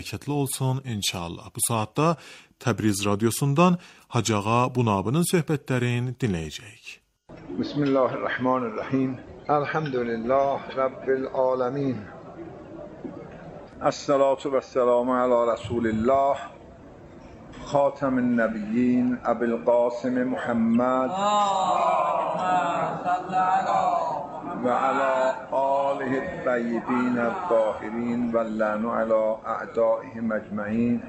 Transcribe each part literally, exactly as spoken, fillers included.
Bereketli olsun inşallah. Bu saatte Təbriz Radyosu'ndan Hacı Ağa Bunabı'nın söhbetlerini dinleyecek. Bismillahirrahmanirrahim. Elhamdülillah Rabbil alemin. Esselatu vesselamu ala Resulillah. Hatemin Nebiyyin Ebil Qasim Muhammed ve ala alihi tayyibin el-tahirin ve lanu ala a'daihim ecmaîn.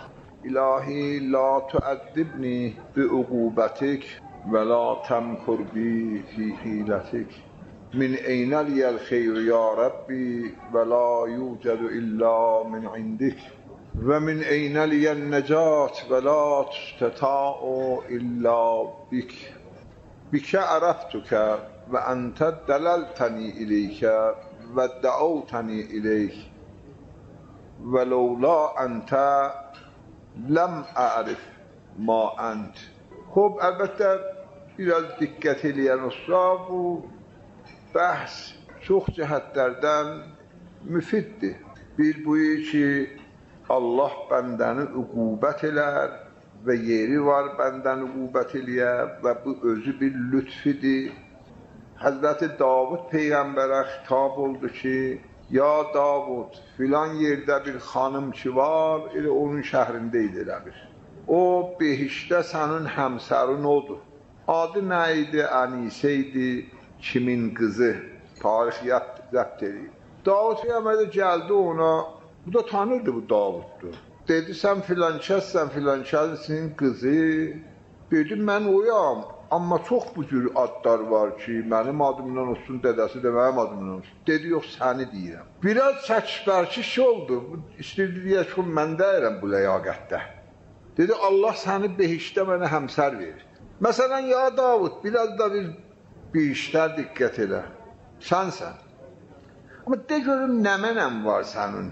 İlahi la tu'addibni bi uqubetik ve la temkur bi fi hiletik. Min eynel yel khayr ya Rabbi ve la yucedu illa min indik. Ve min eynel yen necat ve latusteta'u illa bik. Bike araftuke ve ente delalteni ileyke ve da'avteni ileyk. Ve levla ente lem a'rif ma ent. Xub, əlbəttə biraz diqqət eləyən olsa, bu bəhs çox cəhətlərdən müfiddir. Bir buyu ki, Allah bəndəni uqubət elər və yeri var bəndəni uqubət eləyə və bu özü bir lütfidir. Həzrəti Davud Peyğəmbərə xitab oldu ki, ya Davud, filan yerdə bir xanım ki var, elə onun şəhrində idi elə bir. O, behişdə sənin həmsərin odur. Adı nə idi? Ənisə idi, kimin qızı? Tarix zəbt edib. Davud Peyğəmbər gəldi ona, bu da tanırdı bu Davuddur. Dedi, sən filan kəs, sən filan kəsin qızı. Dedi, mən oyam, amma çox bu cür adlar var ki, mənim adımdan olsun, dədəsi də mənim adımdan olsun. Dedi, yox, səni deyirəm. Biraz çəkişbərkiş oldu, istəyirdi deyək ki, mən deyirəm bu ləyaqətdə. Dedi, Allah səni behişdə mənə həmsər verir. Məsələn, ya Davud, biraz da bir behişlər diqqət elə. Sənsən. Amma de görüm, nə mənəm var sənin?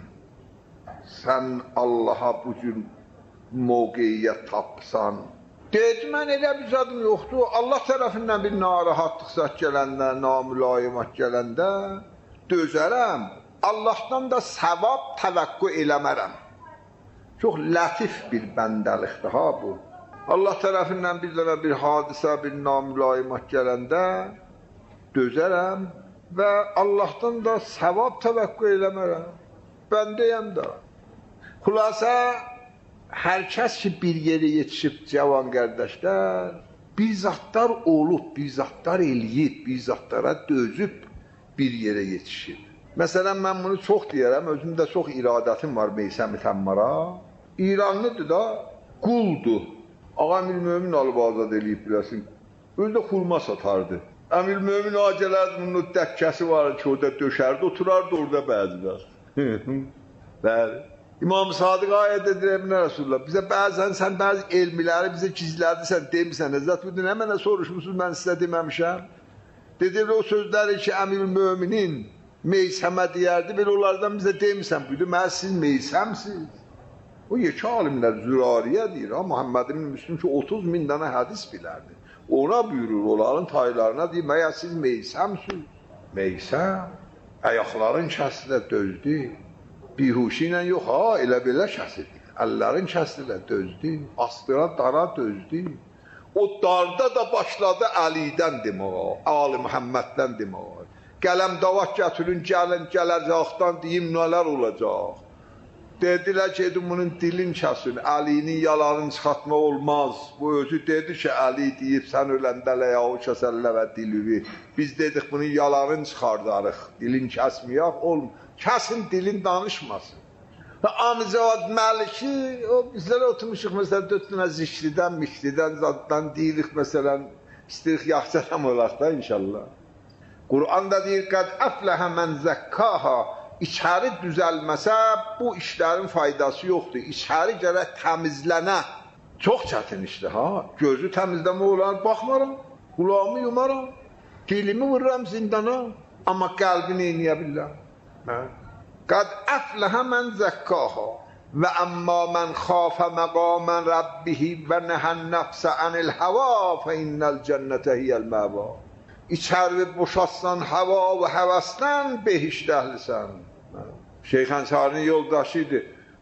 Sən Allaha bu cür mövqeyiyyət tapsan. Dedi, mən elə bir zadım yoxdur. Allah tərəfindən bir narahatlıq zət gələndə, namülayimat gələndə dözərəm. Allahdan da savab təvəqqü eləmərəm. Çox lətif bir bəndəlikdir ha bu. Allah tərəfindən bir dənə bir hadisə, bir namülayimat gələndə dözərəm və Allahdan da savab təvəqqü eləmərəm. Bəndəyəm də. Xülasə, hər kəs ki bir yerə yetişib cavan qardaşlar, bir zatlar olub, bir zatlar eləyib, bir zatlara dözüb bir yerə yetişib. Məsələn, mən bunu çox deyərəm, özümdə çox iradətim var Meysəm-i Təmmara. İranlıdır da, quldur. Ağa Əmir Mömin alıb azad eləyib biləsin. Özü də xurma satardı. Əmir Mömin ağa gələrdi, bunun dəkkəsi var ki, orada döşərdi, oturardı orada bəzilər. Bəli. İmam Sadiq ayət edir Əminə Rasulullah. Bizə bəzən sən bəzi elmiləri bizə gizlərdirsən, demirsən. Əzzət bugün nə mənə soruşmuşsunuz, mən sizə deməmişəm. Dedir, o sözləri ki, Əmir Möminin Meysəmə deyərdi, belə onlardan bizə demirsən. Buydu, mən siz Meysəmsiz. O yekə alimlər Zürariyə deyir, ha, Muhammed ibn Müslüm ki, otuz min dənə hədis bilərdi. Ona buyurur, onların taylarına deyir, məyər siz Meysəmsiz. Meysəm, ayaqların kəsilə dözdü. Bihuşi ilə yox, ha, elə belə kəsirdi. Əllərin kəsilə dözdü, astıra dara dözdü. O darda da başladı Əlidən deməyə, Ali Muhamməddən deməyə. Qələm davat gətirin, gəlin, gələcəkdən deyim, nələr olacaq. Dedilər ki, bunun dilin kəsin, Əlinin yalanını çıxartmaq olmaz. Bu özü dedi ki, Əli deyib, sən öləndə ləyağı kəsəllə və dilivi. Biz dedik, bunun yalanını çıxardarıq, dilin kəsməyək, olmaz. Kəsin dilin danışmasın. Amizad Məliki, o bizlər oturmuşuq, məsələn, dörd dünə zikridən, mikridən, zaddan deyirik, məsələn, istəyirik yaxşıdan olaq da inşallah. Qur'anda deyir, qəd əfləhə mən zəkkaha, İçəri düzəlməsə, bu işlərin faydası yoxdur. İçəri gərək təmizlənə. Çox çətin işdir, ha? Gözü təmizləmə olar, baxmaram, qulağımı yumaram, dilimi vururam zindana, amma qəlbini eyniyə bilirəm. Qəd əfləhə mən zəkkaha və əmmə mən xafə məqamən Rabbihi və nəhən nəfsə ənil həva fə innəl cənnətə hiyəl məva. İçəri boşatsan hava və həvəsdən behişt əhlisən. Şeyx Ənsarinin yoldaşı idi.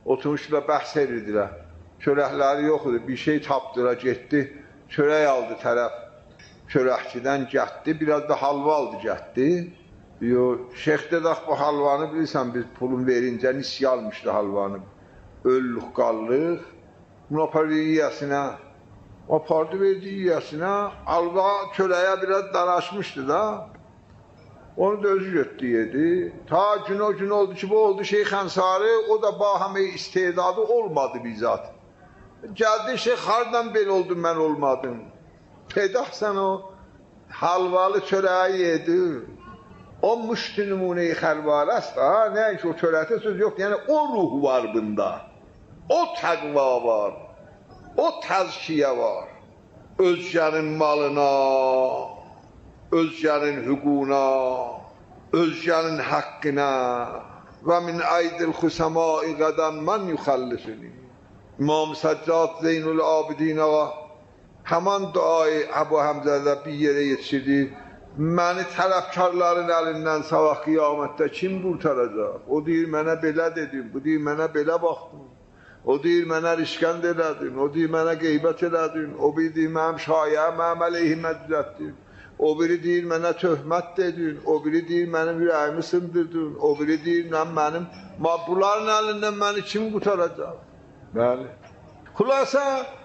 Oturmuşlar, bəhs edirdilər. Çörəkləri yox idi, bir şey tapdılar, getdi. Çörək aldı tərəf. Çörəkçidən gətdi, biraz da halva aldı gətdi. Diyor, şeyh dedi, bu halvanı bilirsən, biz pulun verincə nisya almışdı halvanı. Öllük, qallıq. Bunu apardı yiyəsinə. Apardı, verdi yiyəsinə. Halva çörəyə biraz daraşmışdı da. Onu da özü götdü, yedi. Ta gün o gün oldu ki, bu oldu Şeyx Ənsari, o da bahame istedadı olmadı bizzat. Gəldi, Şeyx, hardan belə oldu, mən olmadım. Pedah sən o halvalı çörəyi yedi. O müştü numuneyi xəlvarəst ha, nə ki o çörəkdə söz yoxdur, yəni o ruh var bunda. O təqva var, o təzkiyə var. Özgənin malına, özgənin hüququna, özgənin haqqına və min aydil xüsəmai qədən mən yuxallisini. İmam Səccad Zeynul Abidin ağa həman duayı Əbu Həmzədə bir yerə yetişirdi. Məni tələbkarların əlindən sabah qiyamətdə kim qurtaracaq? O deyir, mənə belə dedim, bu deyir, mənə belə baxdım. O deyir, mənə rişkənd elədin, o deyir, mənə qeybət elədin, o biri deyir, mənim şayəm, mənim əleyhimə düzətdin. O biri deyir, mənə töhmət dedin, o biri deyir, mənim ürəyimi sındırdın, o biri deyir, mənim, bunların əlindən məni kim qurtaracaq? Bəli. Xülasə,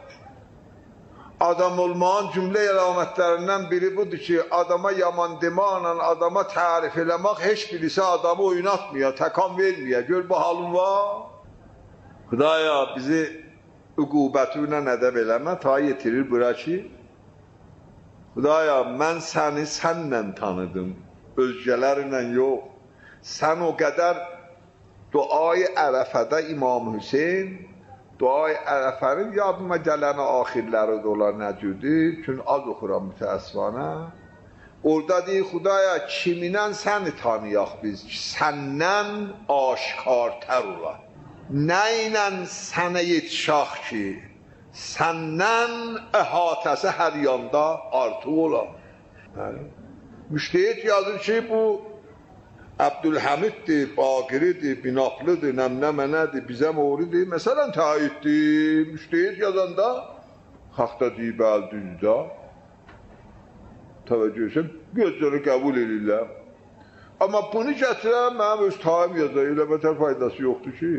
adam olmağın cümlə əlamətlərindən biri budur ki, adama yaman demaqla, adama tərif eləmək, heç birisi adamı oynatmıyor, təkan vermiyor. Gör, bu halın var. Xudaya bizi üqubətünə nədəb eləmə, ta yetirir bura ki, Xudaya, mən səni sənlə tanıdım, özgələrlə yox. Sən o qədər duayı ərəfədə İmam Hüseyin, duayı ərəfənin yadıma gələni axirləri də olar nəcürdür, çünki az oxuram mütəəssifana. Orada deyir, Xudaya, kiminən səni tanıyaq biz, səndən aşkartər olar. Nə ilə sənə yetişaq ki, səndən əhatəsi hər yanda artıq olar. Müştehid yazır ki, bu Abdülhamiddir, Baqiridir, Binaqlıdır, nəmnəmənədir, bizə moridir. Məsələn, təayiddir, müştehid yazanda, xalqda deyir, bəl düzdür. Təvəccüh etsin, gözləri qəbul edirlər. Amma bunu gətirəm, mənim öz taim yazır, elə bətər faydası yoxdur ki.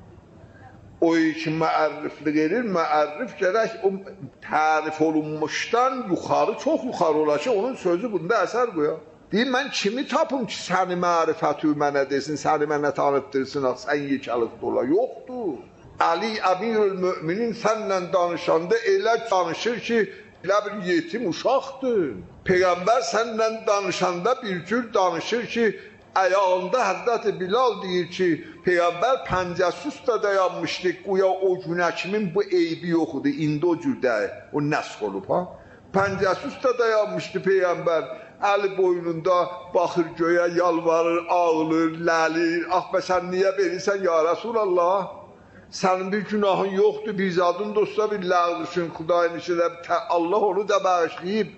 O ki, məərriflik edir, məərrif gərək o tərif olunmuşdan yuxarı, çox yuxarı olar ki, onun sözü bunda əsər qoyar. Deyir, mən kimi tapım ki, səni mərifətü mənə desin, səni mənə tanıtdırsın, sən yekəlik dola. Yoxdur. Əli Əmirül Müminin sənlə danışanda elə danışır ki, elə bir yetim uşaqdır. Peyğəmbər sənlə danışanda bir cür danışır ki, ayağında Həzrət Bilal deyir ki, Peyğəmbər pəncəsus da dayanmışdı, qoya o günə kimin bu eybi yoxudur, indi o cürdə, o nəsq olub, ha? Pəncəsus da dayanmışdı Peyğəmbər. Əli boynunda baxır göyə, yalvarır, ağlır, ləlir. Ah, bə sən niyə verirsən, ya Rasulallah? Sənin bir günahın yoxdur, bir zadın dostsa bir ləğdirsin, Xudayın işi də, Allah onu da bağışlayıb.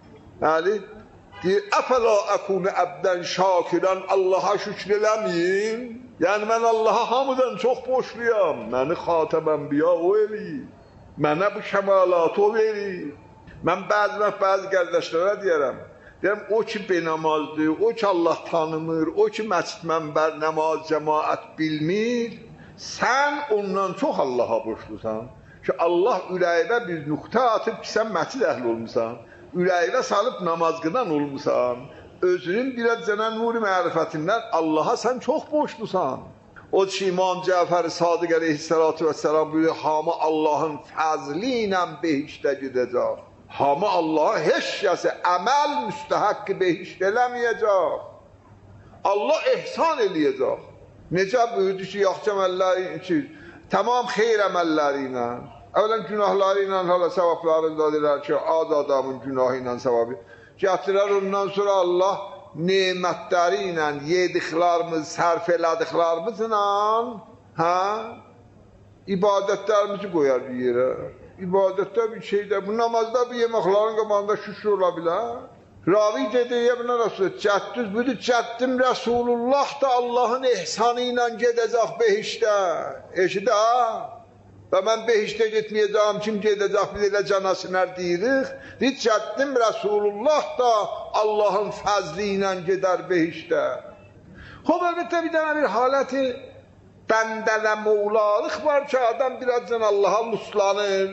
Əli, deyir, əfəla əkunə əbdən şakirən, Allaha şükür eləməyim. Yəni, mən Allaha hamıdan çox boşluyam. Məni xatəm ənbiya o eləyib. Mənə bu kəmalatı o verib. Mən bəzi, bəzi qardaşlara deyərəm, deyirəm, o ki benamazdır, o ki Allah tanımır, o ki məscid mənbər, namaz, cəmaət bilmir, sən ondan çox Allaha borclusan ki, Allah ürəyivə bir nüqtə atıb ki, sən məscid əhli olmusan, ürəyivə salıb namaz qılan olmusan, özünün biraz cənən nuri mərifətindən Allaha sən çox borclusan. O ki, İmam Cəfər Sadiq əleyhissalatu vesselam buyuruyor, hamı Allahın fəzli ilə behişdə gedəcək. Hamı Allah'a heç kəsi əməl müstəhəqqi behişt eləməyəcək. Allah ehsan eləyəcək. Necə buyurdu ki, yaxşı əməlləri ki, tamam xeyr əməlləri ilə, əvvələn günahları ilə, hala səvablarında deyirlər ki, az adamın günahı ilə səvabı. Gətirər ondan sonra Allah nemətləri ilə, yediklərimiz, sərf elədiklərimizlə, hə, ibadətlərimizi qoyar bir yerə. İbadətdə bir şeydə, bu namazda bir yeməklərin qabağında şükür ola bilər. Ravi dedi, Ebn Rasul, cəddüz budur, cəddim Rəsulullah da Allahın ehsanı ilə gedəcək behişdə. Eşidə ha? Və mən behişdə getməyəcəm, kim gedəcək, biz elə canasınər deyirik. Deyir, cəddim Rəsulullah da Allahın fəzli ilə gedər behişdə. Xob, əlbəttə bir dənə bir haləti bəndələ mevlalıq var ki, adam birazcan Allaha muslanır.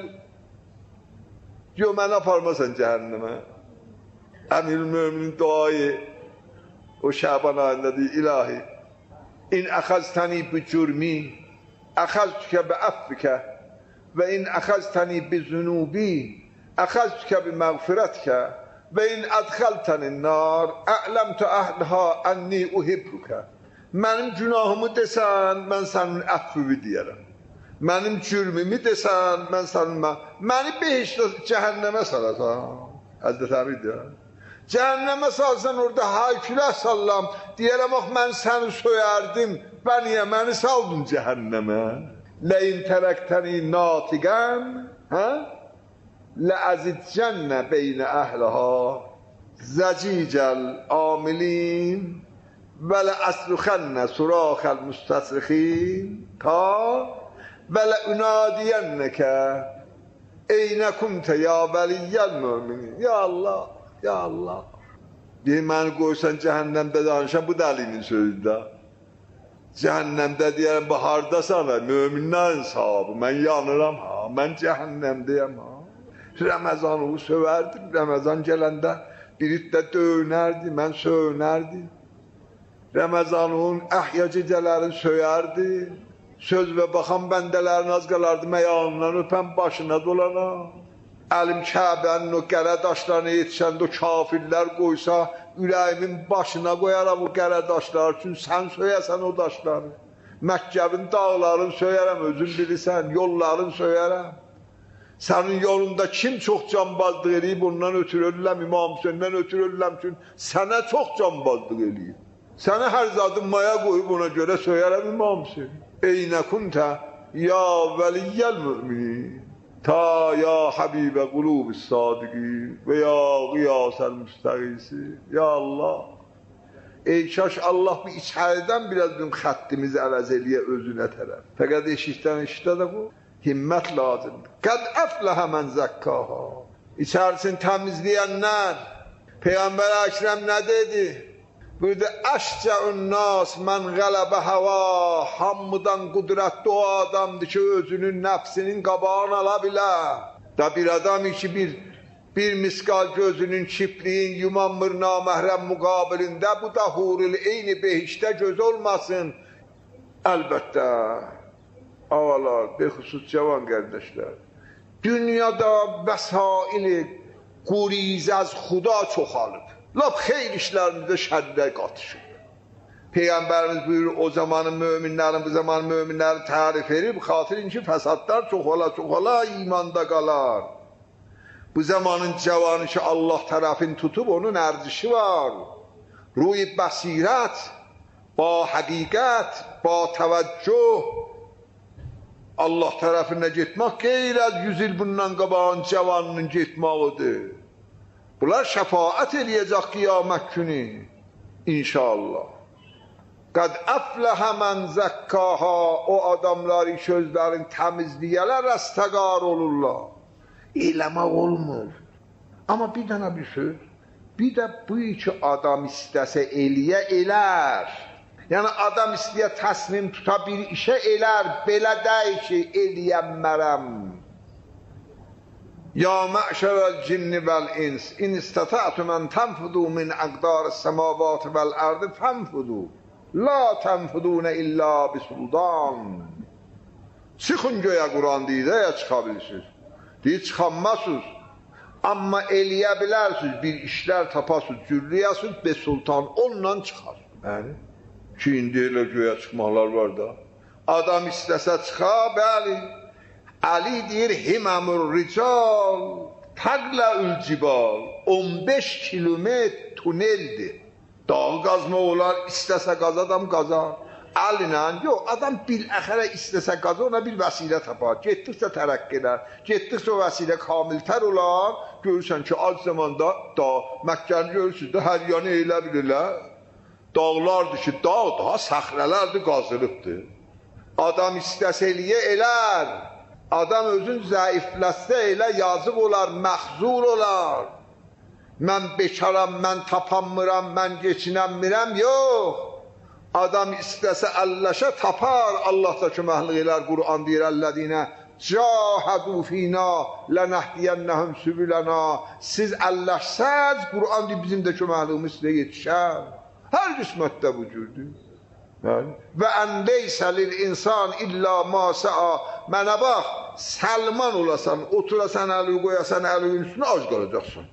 Diyor, mənə aparmasan cəhənnəmə. Əmir-ül Möminin duayı o Şaban ayında deyir, ilahi in əxəztəni bi cürmi əxəztükə bi əffikə və in əxəztəni bi zünubi əxəztükə bi məğfirətkə və in ədxəltənin nar ələmtü əhlha ənni uhibbükə. Mənim günahımı desən, mən sənin əffüvi deyərəm. Mənim cürmimi desən, mən sənin məni behişdə cəhənnəmə salasan. Həzrət Əmir deyər. Cəhənnəmə salsan orada haykülə sallam, deyərəm, bax, mən səni söyərdim, ben niyə məni saldın cəhənnəmə? Ləyin tərəktəni natiqən, hə? Ləəzidcənnə beynə əhləha, zəcicəl amilin, və ləəsluxənnə suraxəl müstəsrixin, ta, və ləünadiyənnəkə, eynə kuntə ya vəliyyəl müminin. Ya Allah, ya Allah. Deyir, məni qoysan cəhənnəmdə danışan, bu dəlinin sözü də. Cəhənnəmdə deyərəm, bu hardasan, möminlərin sahabı, mən yanıram, ha, mən cəhənnəmdəyəm, ha. Rəməzanı sövərdim, Rəməzan gələndə biri də dönərdi, mən söynərdim. Rəməzanın əhya gecələrini söyərdi, söz və baxan bəndələrin az qalardı, məyanından öpən başına dolanam. Əlim Kəbənin o qərə daşlarına yetişəndə o kafirlər qoysa, ürəyimin başına qoyaram o qərə daşları üçün, sən söyəsən o daşları. Məkkəbin dağlarını söyərəm, özün bilirsən, yollarını söyərəm. Sənin yolunda kim çox canbazlıq eləyib, ondan ötürü ölürəm, İmam Hüseyndən ötürü ölürəm üçün, sənə çox canbazlıq eləyib. Səni hər zadın maya qoyub, ona görə söyərəm İmam Hüseyin. Eynə kuntə, ya vəliyyəl müminin. Ta ya Habibə qulub-i sadiqi və ya qiyasəl müstəqisi. Ya Allah, ey kaş Allah bir içəridən biraz bizim xəttimizi əvəz eləyə özünə tərəf. Fəqət eşikdən eşikdə də bu, himmət lazımdır. Qəd əfləhə mən zəkkaha. İçərisini təmizləyənlər, Peyğəmbər Əkrəm nə dedi? Burada əşcəun nas mən qələbə həva, hamıdan qudrətli o adamdır ki, özünün nəfsinin qabağını ala bilər. Da bir adam ki, bir, bir miskal gözünün kipliyin yumanmır naməhrəm müqabilində, bu da hurul eyni behişdə göz olmasın. Əlbəttə, avalar, bexüsus cavan qardaşlar, dünyada vəsaili quriz az xuda çoxalıb. Lap xeyr işlərimizdə şərrə qatışır. Peyğəmbərimiz buyurur, o zamanın möminlərin, bu zamanın möminlərin tərif edir, xatirin ki, fəsadlar çox ola, çox ola, imanda qalar. Bu zamanın cavanı ki, Allah tərəfini tutub, onun ərzişi var. Ruy bəsirət, ba həqiqət, ba təvəccüh, Allah tərəfinə getmək, qeyr az yüz il bundan qabağın cavanının getməlidir. Bunlar şəfaət eləyəcək qiyamət günü, inşallah. Qəd əfləhə mən zəkkaha, o adamları sözlərin təmizliyələr əstəqar olurlar. Eləmək olmur. Amma bir dənə bir söz, bir də bu iki adam istəsə eləyə, elər. Yəni adam istəyə təslim tuta bir işə elər, belə dəy ki, eləyənmərəm. Ya məşərəl cinni vəl-ins, in istata'tum an tanfudu min aqdaris semavati vəl-ardı fənfudu. La tanfuduna illa bisultan. Çıxın göyə Quran deyir, ya çıxa bilirsiniz. Deyir, çıxanmasınız. Amma eləyə bilərsiniz, bir işlər tapasınız, cürriyəsiniz, be sultan, onunla çıxar. Bəli. Ki, indi elə göyə çıxmaqlar var da. Adam istəsə çıxa, bəli. Ali deyir, himamur rical, təqləül cibal, on beş kilometr tuneldir. Dağ qazma olar, istəsə qaz adam qazar. Əllə, yox, adam biləxərə istəsə qaza ona bir vəsilə tapar. Getdikcə tərəqqi edər, getdikcə o vəsilə kamiltər olar. Görürsən ki, az zamanda da Məkkəni görürsünüz də hər yanı elə bilirlər. Dağlardır ki, dağ daha səxrələrdir, qazılıbdır. Adam istəsə eləyə elər. Adam özün zəifləsə elə yazıq olar, məxzur olar. Mən bekaram, mən tapanmıram, mən geçinəmmirəm, yox. Adam istəsə əlləşə tapar, Allah da köməklik elər. Qur'an deyir, əllədinə cahədu fina lənəhdiyənnəhum sübülənə. Siz əlləşsəz, Qur'an deyir, bizim də köməkliyimiz sizə yetişər. Hər qismətdə bu cürdür. Və əndəysəlil insan illə masəa. Mənə bax, səlman olasan, oturasan, əli qoyasan, əli üstünə ac qalacaqsan.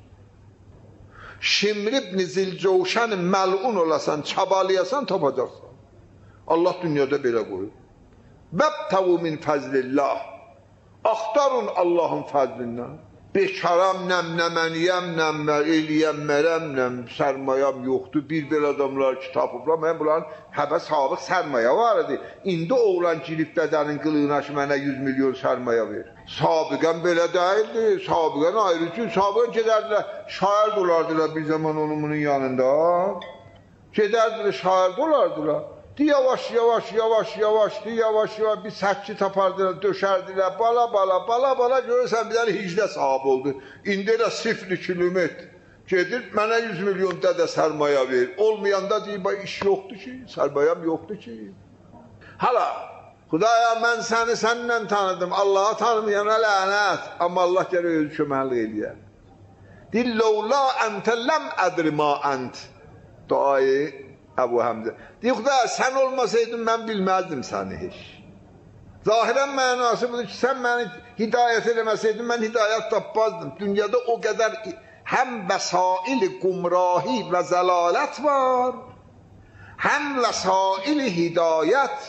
Şimr ibn Zilcovşən məlun olasan, çabalayasan, tapacaqsan. Allah dünyada belə qoyur. Bəbtəvu min fəzlillah. Axtarın Allahın fəzlindən. Bekaram, nəm, nəməniyəm, nəm, eliyəm, mərəm, nəm, sərmayam yoxdur. Bir belə adamlar ki, tapıblar. Mən bunların həbə sabıq sərmaya var idi. İndi oğlan girib dədənin qılığına ki, mənə yüz milyon sərmaya verir. Sabiqən belə deyildi. Sabiqən ayrı ki, sabiqən gedərdilər, şair dolardılar bir zaman onun bunun yanında. Gedərdilər, şair dolardılar. Yavaş, yavaş, yavaş, yavaş, yavaş, yavaş bir səkki tapardılar, döşərdilər, bala, bala, bala, bala görürsən bir dənə hicdə sahib oldu. İndi elə sıfır kilometr gedir, mənə yüz milyon dədə sərmaya verir. Olmayanda deyir, iş yoxdur ki, sərmayam yoxdur ki. Hala, Xudaya mən səni səndən tanıdım, Allah'a tanımayana lənət, amma Allah gərək özü köməklik eləyər. Deyir, Lovla əntə ləm ədri ma ənt. Duayı Əbu Həmzə. Deyir, Xudaya, sən olmasaydın, mən bilməzdim səni heç. Zahirən mənası budur ki, sən məni hidayət eləməsəydin, mən hidayət tapmazdım. Dünyada o qədər həm vəsail-i qumrahi və zəlalət var, həm vəsail-i hidayət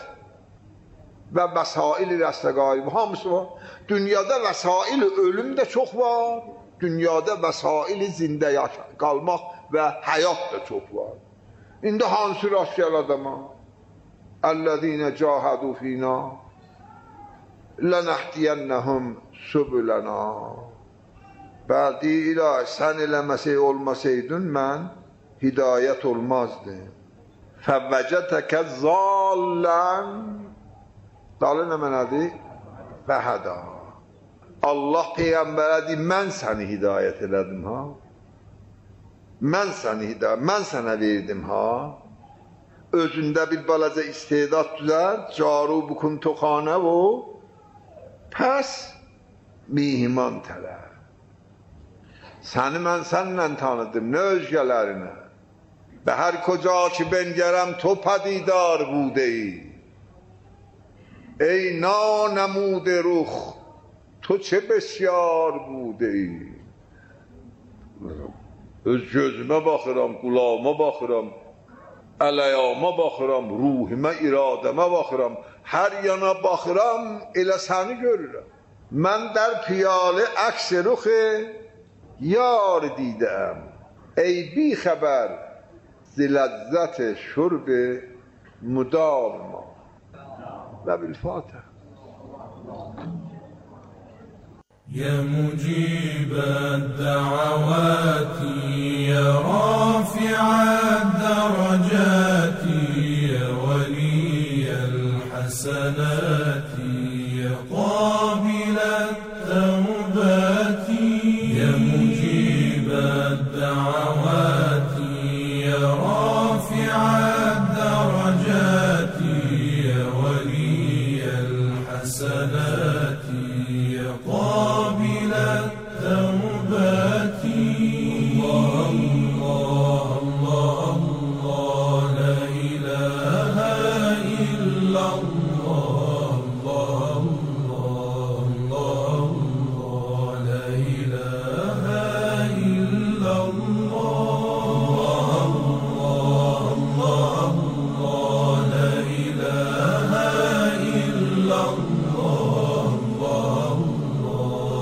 və vəsail-i rəstəqayı, hamısı var. Dünyada vəsail-i ölüm də çox var, dünyada vəsail-i zində qalmaq və həyat da çox var. İndi hansı rast gəl adama? Əllədinə cahədu fina lənəhdiyənnəhum sübülənə. Bəli, ilahi, sən eləməsək olmasaydın, mən hidayət olmazdı. Fəvvəcətəkə zallən. Dalı nə mənədir? Fəhədə. Allah Peyğəmbərə deyir, mən səni hidayət elədim, ha? Mən səni hidayət, mən sənə verdim, ha? Özündə bir balaca istedad düzər, caru bukun toxanə o, pəs mihiman tələ. Səni mən sənlə tanıdım, nə özgələrinə? Be hər koca ki bengərəm to pədidar budeyi. Ey nanəmud ruх, to çe besyar budeyi. Öz gözümə baxıram, qulağıma baxıram, ələyama baxıram, ruhimə, iradəmə baxıram, hər yana baxıram, elə səni görürəm. Mən dər piyalı əks ruxi yar didəm, ey bi xəbər ziləzzət şurb müdavma. Və bil-Fatihə. يا مجيب الدعوات يا رافع الدرجات يا ولي الحسنات يا قابل التوبات يا مجيب الدعوات يا رافع الدرجات يا ولي الحسنات يا قابل التوبات الله الله الله الله لا إله إلا الله الله الله الله لا إله إلا الله الله الله الله لا إله إلا الله الله الله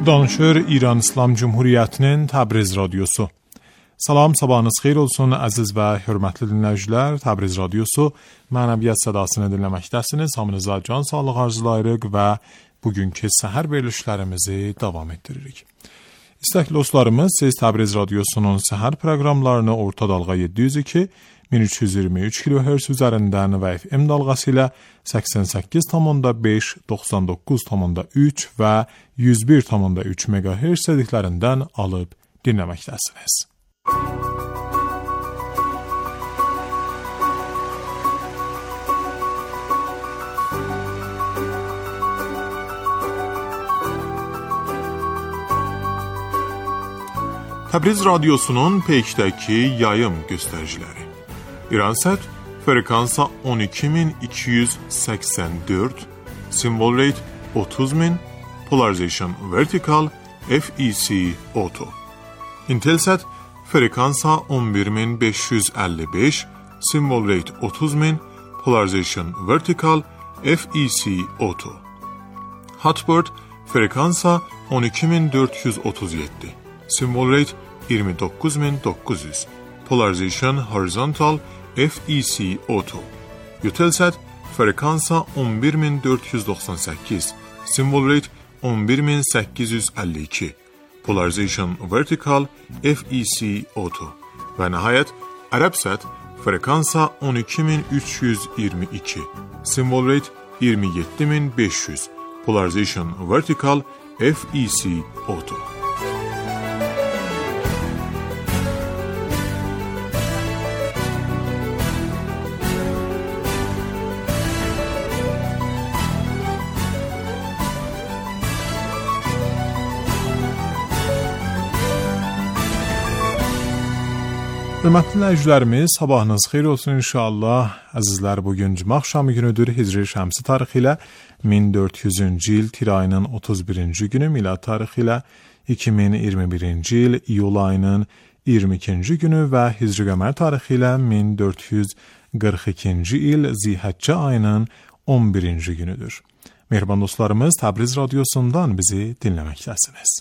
Danışır İran İslam Cumhuriyyətinin Təbriz Radyosu. Salam, sabahınız xeyir olsun əziz və hörmətli dinləyicilər. Təbriz Radyosu mənəviyyat sədasını dinləməkdəsiniz. Hamınıza can sağlığı arzulayırıq və bugünkü səhər verilişlərimizi davam etdiririk. İstəkli dostlarımız, siz Təbriz Radyosunun səhər proqramlarını orta dalğa yeddi yüz iki min üç yüz iyirmi üç kilohertz üzərindən və F M dalğası ilə səksən səkkiz tam beş, doxsan doqquz tam üç və yüz bir tam üç megahertz dediklərindən alıb dinləməkdəsiniz. Təbriz Radyosunun peykdəki yayım göstəriciləri. İransat frekansa on iki min iki yüz səksən dörd, symbol rate otuz min, polarization vertical, F E C auto. Intelsat frekansa on bir min beş yüz əlli beş, symbol rate otuz min, polarization vertical, F E C auto. Hotbird frekansa on iki min dörd yüz otuz yeddi, symbol rate iyirmi doqquz min doqquz yüz, polarization horizontal, F E C auto. Eutelsat frekansa on bir min dörd yüz doxsan səkkiz, symbol rate on bir min səkkiz yüz əlli iki, polarization vertical, F E C auto. Və nəhayət Arabsat frekansa on iki min üç yüz iyirmi iki, symbol rate iyirmi yeddi min beş yüz, polarization vertical, F E C auto. Hörmətli dinləyicilərimiz, sabahınız xeyir olsun inşallah. Əzizlər, bugün cümə axşamı günüdür. Hicri şəmsi tarixi ilə min dörd yüzüncü il tir ayının otuz birinci günü, milad tarixi ilə iki min iyirmi birinci il iyul ayının iyirmi ikinci günü və hicri qəmər tarixi ilə min dörd yüz qırx ikinci il Zilhiccə ayının on birinci günüdür. Mehriban dostlarımız, Təbriz Radyosundan bizi dinləməkdəsiniz.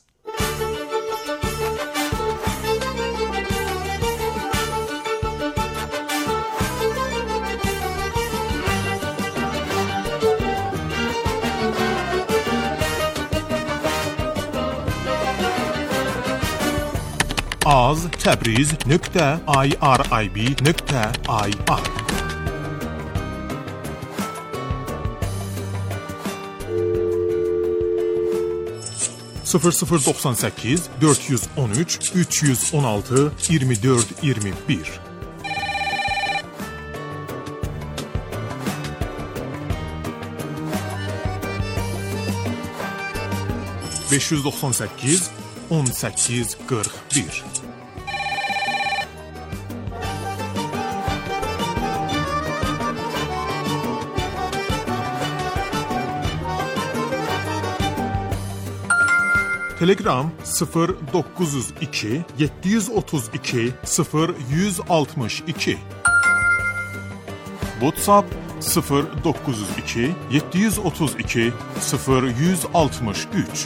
az təbriz nöqtə irib nöqtə ir sıfır sıfır doxsan səkkiz dörd yüz on üç üç yüz on altı iyirmi dörd iyirmi bir beş yüz doxsan səkkiz on səkkiz qırx bir Telegram sıfır doqquz yüz iki yeddi yüz otuz iki sıfır yüz altmış iki WhatsApp sıfır doqquz yüz iki yeddi yüz otuz iki sıfır yüz altmış üç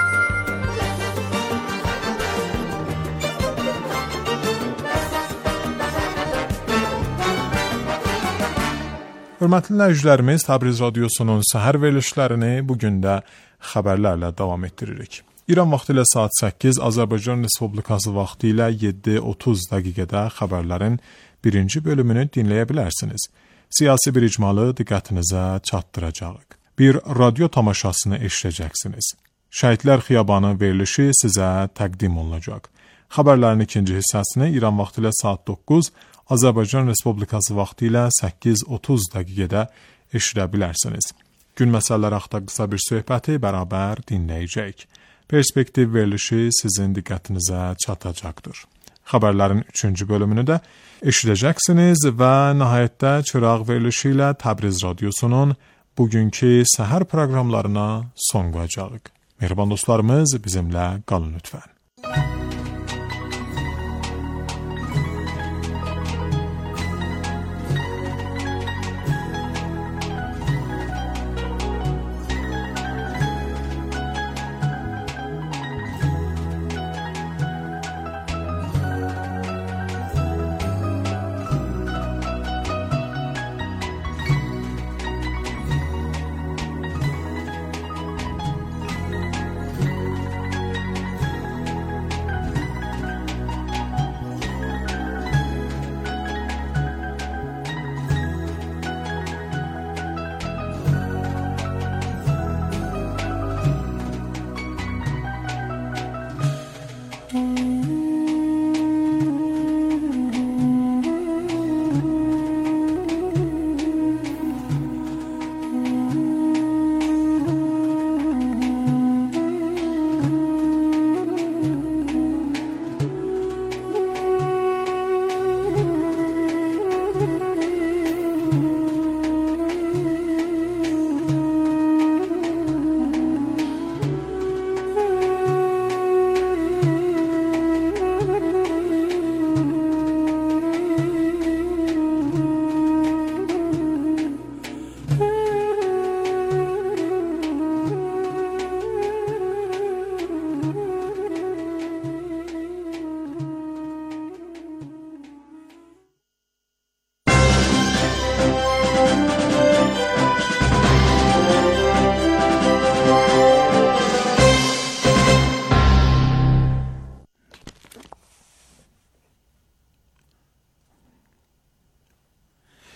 Hörmətli dinləyicilərimiz, Təbriz Radyosunun səhər verilişlərini bugün də xəbərlərlə davam etdiririk. İran vaxtı ilə saat səkkiz, Azərbaycan Respublikası vaxtı ilə yeddi otuz dəqiqədə xəbərlərin birinci bölümünü dinləyə bilərsiniz. Siyasi bir icmalı diqqətinizə çatdıracağıq. Bir radio tamaşasını eşidəcəksiniz. Şəhidlər Xiyabanı verilişi sizə təqdim olunacaq. Xəbərlərin ikinci hissəsini İran vaxtı ilə saat doqquz, Azərbaycan Respublikası vaxtı ilə səkkiz otuz dəqiqədə eşidə bilərsiniz. Gün məsələləri haqqında qısa bir söhbəti bərabər dinləyəcəyik. Perspektiv verilişi sizin diqqətinizə çatacaqdır. Xəbərlərin üçüncü bölümünü də eşidəcəksiniz və nəhayətdə çıraq verilişi ilə Təbriz Radyosunun bugünkü səhər proqramlarına son qoyacağıq. Mehriban dostlarımız, bizimlə qalın lütfən.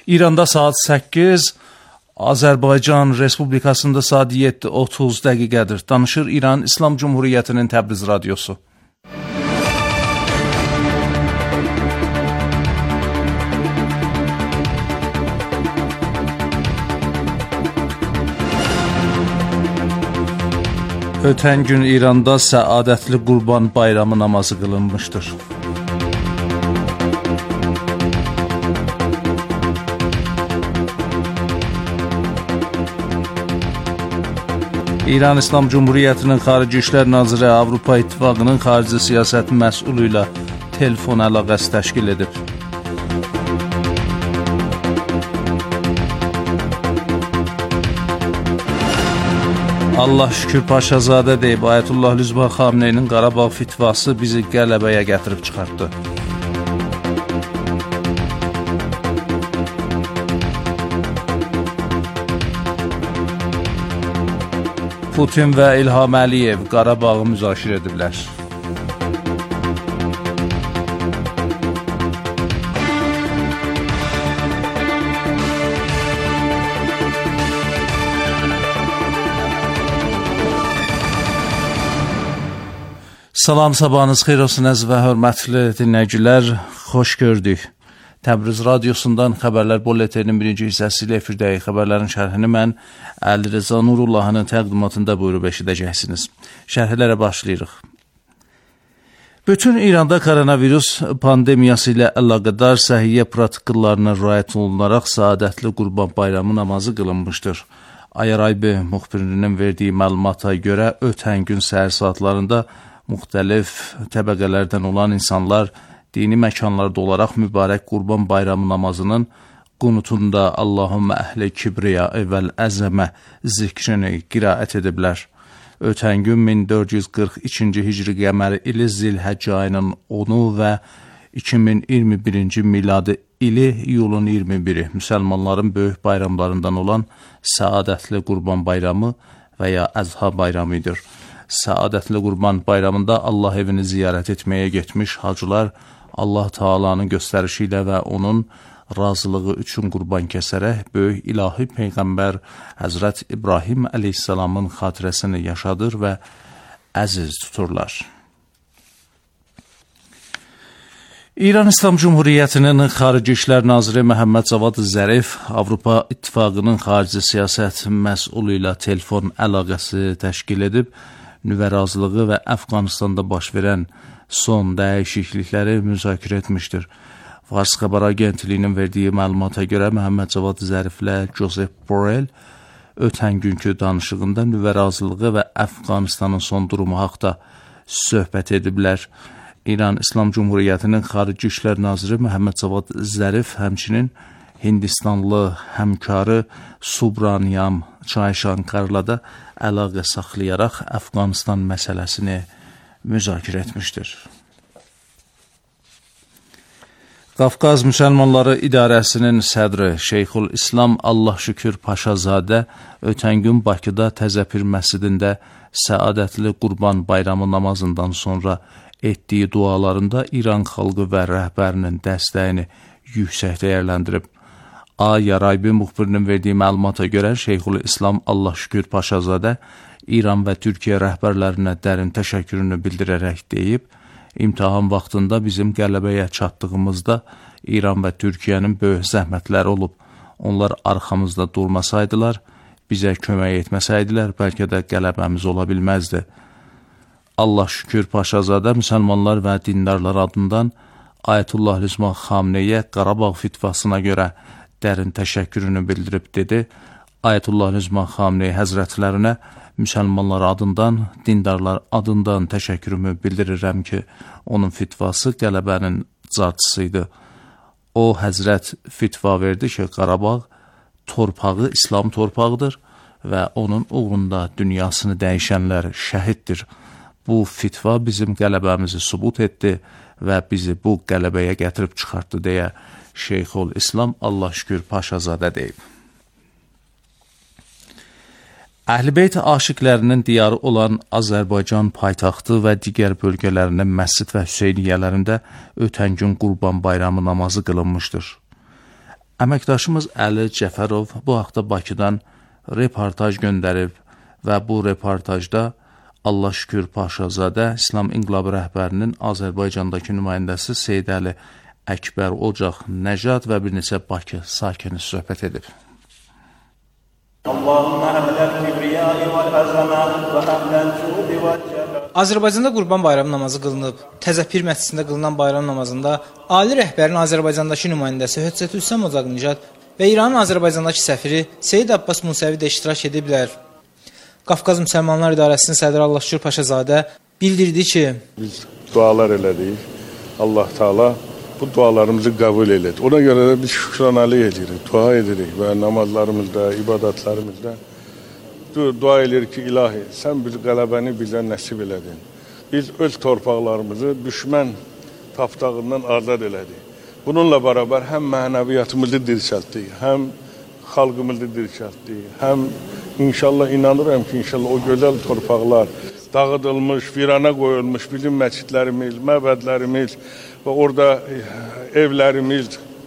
İranda saat səkkiz, Azərbaycan Respublikasında saat yeddi otuz dəqiqədir. Danışır İran İslam Cumhuriyyətinin Təbriz radiosu. Ötən gün İranda səadətli Qurban Bayramı namazı qılınmışdır. İran İslam Cumhuriyyətinin Xarici İşlər Naziri Avropa İttifaqının xarici siyasəti məsul ilə telefon əlaqəsi təşkil edib. Allah şükür Paşazadə deyib, Ayətullah Lüzba Xamneyinin Qarabağ fitvası bizi qələbəyə gətirib çıxartdı. Putin və İlham Əliyev Qarabağı müzakirə ediblər. Salam, sabahınız xeyir olsun əziz və hörmətli dinləyicilər, xoş gördük. Təbriz radiosundan xəbərlər bulletininin birinci hissəsi ilə efirdəyik. Xəbərlərin şərhini mən Əli Rəza Nurullahının təqdimatında buyurub eşidəcəksiniz. Şərhlərə başlayırıq. Bütün İranda koronavirus pandemiyası ilə əlaqədar səhiyyə protokollarına riayət olunaraq Səadətli Qurban Bayramı namazı qılınmışdır. Ayaraybi müxbirinin verdiyi məlumata görə ötən gün səhər saatlarında müxtəlif təbəqələrdən olan insanlar dini məkanlarda olaraq mübarək Qurban Bayramı namazının qunutunda Allahümmə əhlə kibriya vəl əzəmə zikrini qiraət ediblər. Ötən gün min dörd yüz qırx ikinci hicri qəməri ili Zilhəcc ayının onu və iki min iyirmi birinci miladi ili iyulun iyirmi biri müsəlmanların böyük bayramlarından olan Səadətli Qurban Bayramı və ya Əzha Bayramı idir. Səadətli Qurban Bayramında Allah evini ziyarət etməyə getmiş hacılar Allah Taala'nın göstərişi ilə və onun razılığı üçün qurban kəsərək böyük ilahi Peyğəmbər Həzrət İbrahim əleyhissalamın xatirəsini yaşadır və əziz tuturlar. İran İslam Cumhuriyyətinin Xarici İşlər Naziri Məhəmməd Cavad Zərif Avropa İttifaqının xarici siyasət məsul ilə telefon əlaqəsi təşkil edib, nüvə razılığı və Əfqanistanda baş verən son dəyişiklikləri müzakirə etmişdir. Fars xəbər agentliyinin verdiyi məlumata görə Məhəmməd Cavad Zəriflə Josep Borrell ötən günkü danışığında nüvə razılığı və Əfqanistanın son durumu haqda söhbət ediblər. İran İslam Cumhuriyyətinin Xarici İşlər Naziri Məhəmməd Cavad Zərif həmçinin Hindistanlı həmkarı Subraniyam Çayşankarla da əlaqə saxlayaraq Əfqanistan məsələsini müzakirə etmişdir. Qafqaz Müsəlmanları İdarəsinin sədri Şeyxül İslam Allah şükür Paşazadə ötən gün Bakıda Təzəpir məscidində Səadətli Qurban Bayramı namazından sonra etdiyi dualarında İran xalqı və rəhbərinin dəstəyini yüksək dəyərləndirib. A. Yaraybi müxbirinin verdiyi məlumata görə Şeyxül İslam Allah şükür Paşazadə İran və Türkiyə rəhbərlərinə dərin təşəkkürünü bildirərək deyib, imtahan vaxtında bizim qələbəyə çatdığımızda İran və Türkiyənin böyük zəhmətləri olub. Onlar arxamızda durmasaydılar, bizə kömək etməsəydilər, bəlkə də qələbəmiz ola bilməzdi. Allah şükür Paşazadə müsəlmanlar və dindarlar adından Ayətullah Lüzma Xamneyə Qarabağ fitvasına görə dərin təşəkkürünü bildirib dedi. Ayətullah Lüzma Xamney həzrətlərinə müsəlmanlar adından, dindarlar adından təşəkkürümü bildirirəm ki, onun fitvası qələbənin carçısıydı. O, həzrət fitva verdi ki, Qarabağ torpağı İslam torpağıdır və onun uğrunda dünyasını dəyişənlər şəhiddir. Bu fitva bizim qələbəmizi sübut etdi və bizi bu qələbəyə gətirib çıxartdı deyə Şeyxül İslam Allah şükür Paşazadə deyib. Əhl-i-Beyt aşiqlərinin diyarı olan Azərbaycan paytaxtı və digər bölgələrinin məscid və Hüseyniyyələrində ötən gün Qurban Bayramı namazı qılınmışdır. Əməkdaşımız Əli Cəfərov bu haqda Bakıdan reportaj göndərib və bu reportajda Allah şükür Paşazadə İslam İnqilabı rəhbərinin Azərbaycandakı nümayəndəsi Seyid Əli Əkbər Ocaq Nəcad və bir neçə Bakı sakini söhbət edib. Azərbaycanda Qurban Bayramı namazı qılınıb. Təzəpir məscidində qılınan bayram namazında ali rəhbərin Azərbaycandakı nümayəndəsi Höccət Hüseyn Ocaq Nəcad və İranın Azərbaycandakı səfiri Seyid Abbas Musavi də iştirak ediblər. Qafqaz Müsəlmanlar İdarəsinin sədri Allah şükür Paşazadə bildirdi ki, biz dualar elədik. Allah Taala bu dualarımızı qəbul elədi. Ona görə də biz şükranəlik edirik, dua edirik və namazlarımızda, ibadətlərimizdə dua edirik ki, ilahi, sən bir qələbəni bizə nəsib elədin. Biz öz torpaqlarımızı düşmən tapdağından azad elədik. Bununla bərabər həm mənəviyyatımızı dirçəltdik, həm xalqımızı dirçəltdik, həm inşallah inanıram ki, inşallah o gözəl torpaqlar dağıdılmış, virana qoyulmuş bizim məscidlərimiz, məbədlərimiz və orada evlərimiz,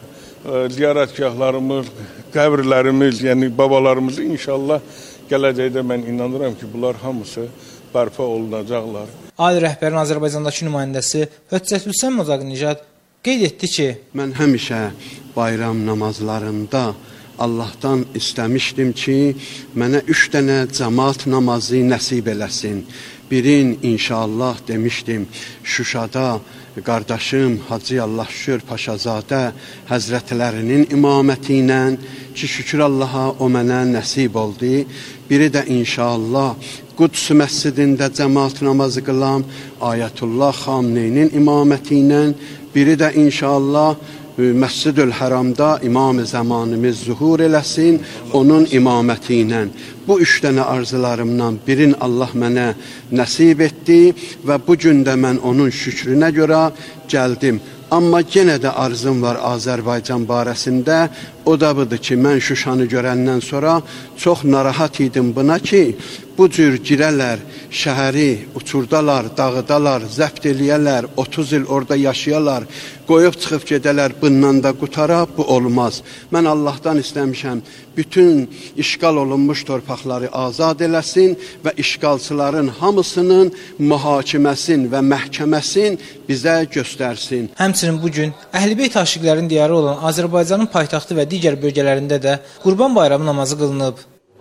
ziyarətgahlarımız, qəbirlərimiz, yəni babalarımız inşallah gələcəkdə mən inanıram ki, bunlar hamısı bərpa olunacaqlar. Ali rəhbərin Azərbaycandakı nümayəndəsi Höccət Hüseyn Ocaq Nəcad qeyd etdi ki, mən həmişə bayram namazlarında Allahdan istəmişdim ki, mənə üç dənə cəmaat namazı nəsib eləsin. Birin inşallah demişdim, Şuşada qardaşım Hacı Allah şükür Paşazadə həzrətlərinin imaməti ilə ki, şükür Allaha o mənə nəsib oldu. Biri də inşallah Quds məscidində cəmaat namazı qılam Ayətullah Xamneynin imaməti ilə, biri də inşallah Məscid-ül Həramda İmam-ı Zamanımız zuhur eləsin, onun imaməti ilə. Bu üç dənə arzularımdan birin Allah mənə nəsib etdi və bu gün də mən onun şükrünə görə gəldim. Amma yenə də arzum var Azərbaycan barəsində. O da budur ki, mən Şuşanı görəndən sonra çox narahat idim buna ki, bu cür girələr, şəhəri uçurdalar, dağıdalar, zəbt eləyərlər, otuz il orada yaşayalar, qoyub çıxıb gedələr, bundan da qutara, bu olmaz. Mən Allahdan istəmişəm, bütün işgal olunmuş torpaqları azad eləsin və işgalçıların hamısının mühakiməsin və məhkəməsin bizə göstərsin. Həmçinin bugün Əhl-i-Beyt aşiqlərin diyarı olan Azərbaycanın paytaxtı və digər bölgələrində də Qurban Bayramı namazı qılınıb.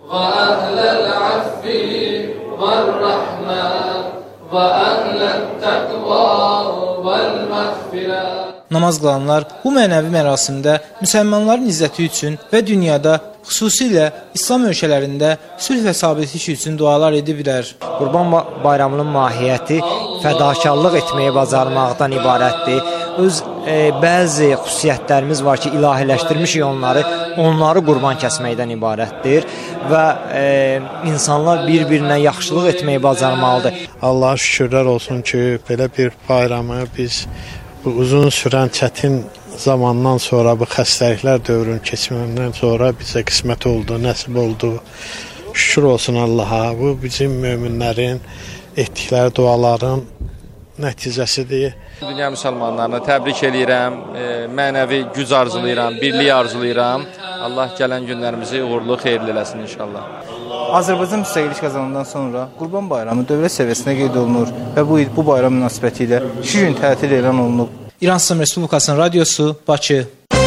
Namaz qılanlar bu mənəvi mərasimdə müsəlmanların izzəti üçün və dünyada, xüsusilə İslam ölkələrində sülh və sabitlik üçün dualar ediblər. Qurban bayramının mahiyyəti fədakarlıq etməyi bacarmaqdan ibarətdir. Öz e, bəzi xüsusiyyətlərimiz var ki, ilahiləşdirmişik onları, onları qurban kəsməkdən ibarətdir və e, insanlar bir-birinə yaxşılıq etməyi bacarmalıdır. Allaha şükürlər olsun ki, belə bir bayramı biz bu uzun sürən çətin zamandan sonra, bu xəstəliklər dövrünün keçməndən sonra bizə qismət oldu, nəsib oldu. Şükür olsun Allaha. Bu bizim möminlərin etdikləri duaların nəticəsidir. Dünya müsəlmanlarına təbrik eləyirəm, e, mənəvi güc arzulayıram, birlik arzulayıram. Allah gələn günlərimizi uğurlu, xeyirli eləsin inşallah. Azərbaycan müstəqillik qazanandan sonra Qurban Bayramı dövlət səviyyəsində qeyd olunur və bu il bu bayram münasibətilə iki gün tətil elan olunub. İran İslam Respublikasının radiosu, Bakı.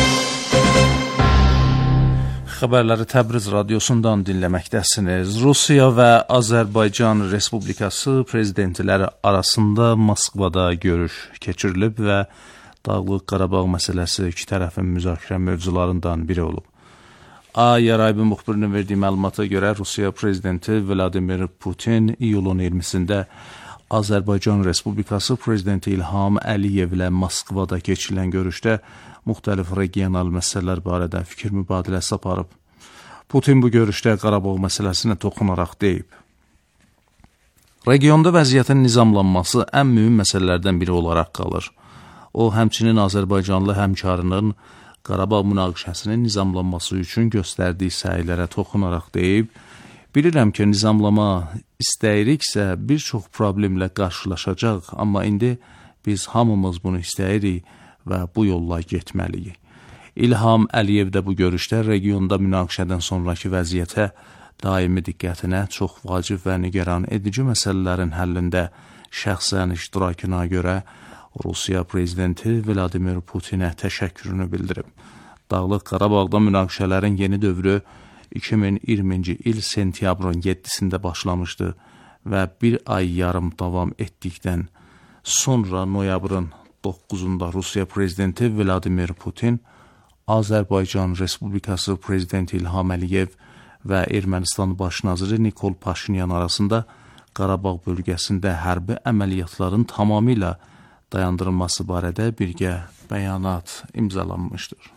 Xəbərləri Təbriz radiosundan dinləməkdəsiniz. Rusiya və Azərbaycan Respublikası prezidentləri arasında Moskvada görüş keçirilib və Dağlıq Qarabağ məsələsi iki tərəfin müzakirə mövzularından biri olub. A Yaraybi müxbirinin verdiyi məlumata görə Rusiya prezidenti Vladimir Putin iyulun iyirmisində Azərbaycan Respublikası prezidenti İlham Əliyevlə Moskvada keçirilən görüşdə müxtəlif regional məsələlər barədə fikir mübadiləsi aparıb. Putin bu görüşdə Qarabağ məsələsinə toxunaraq deyib. Regionda vəziyyətin nizamlanması ən mühüm məsələlərdən biri olaraq qalır. O, həmçinin Azərbaycanlı həmkarının Qarabağ münaqişəsinin nizamlanması üçün göstərdiyi səylərə toxunaraq deyib, bilirəm ki, nizamlama istəyiriksə bir çox problemlə qarşılaşacaq, amma indi biz hamımız bunu istəyirik və bu yolla getməliyik. İlham Əliyev də bu görüşdə regionda münaqişədən sonraki vəziyyətə daimi diqqətinə çox vacib və nigaran edici məsələlərin həllində şəxsən iştirakına görə Rusiya prezidenti Vladimir Putinə təşəkkürünü bildirib. Dağlıq Qarabağda münaqişələrin yeni dövrü iki min iyirminci il sentyabrın yeddisində başlamışdı və bir ay yarım davam etdikdən sonra noyabrın doqquzunda Rusiya prezidenti Vladimir Putin, Azərbaycan Respublikası prezidenti İlham Əliyev və Ermənistan baş naziri Nikol Paşinyan arasında Qarabağ bölgəsində hərbi əməliyyatların tamamilə dayandırılması barədə birgə bəyanat imzalanmışdır.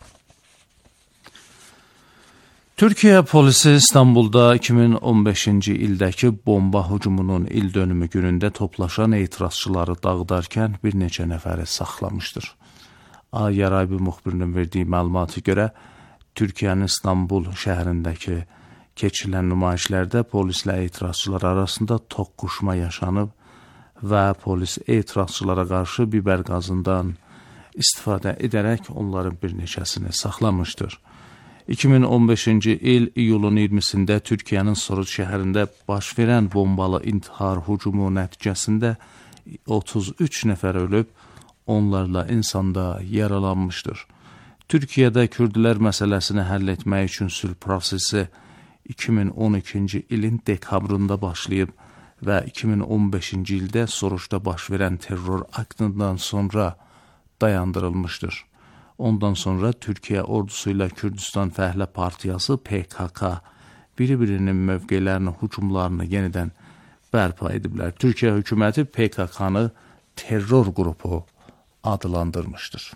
Türkiyə polisi İstanbulda iki min on beşinci ildəki bomba hücumunun il dönümü günündə toplaşan etirazçıları dağıdarkən bir neçə nəfəri saxlamışdır. Ayaraybi müxbirinin verdiyi məlumata görə, Türkiyənin İstanbul şəhərindəki keçirilən nümayişlərdə polislə etirazçılar arasında toqquşma yaşanıb və polis etirazçılara qarşı biber qazından istifadə edərək onların bir neçəsini saxlamışdır. iki min on beşinci il iyulun iyirmisində Türkiyənin Suruç şəhərində baş verən bombalı intihar hücumu nəticəsində otuz üç nəfər ölüb, onlarla insanda yaralanmışdır. Türkiyədə Kürdlər məsələsini həll etmək üçün sülh prosesi iki min on ikinci ilin dekabrında başlayıb və iki min on beşinci ildə Suruçda baş verən terror aktından sonra dayandırılmışdır. Ondan sonra Türkiyə ordusu ilə Kürdistan Fəhlə Partiyası P K K bir-birinin mövqelərini, hücumlarını yenidən bərpa ediblər. Türkiyə hökuməti P K K-nı terror qrupu adlandırmışdır.